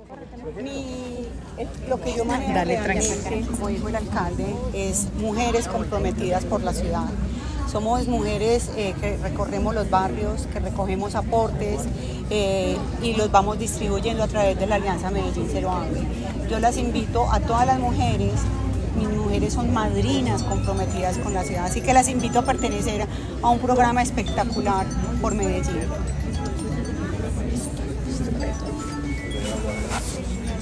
Lo que yo manejo realmente, como dijo el alcalde, es mujeres comprometidas por la ciudad. Somos mujeres que recorremos los barrios, que recogemos aportes y los vamos distribuyendo a través de la Alianza Medellín Cero Hambre. Yo las invito a todas las mujeres. Mis mujeres son madrinas comprometidas con la ciudad, así que las invito a pertenecer a un programa espectacular por Medellín.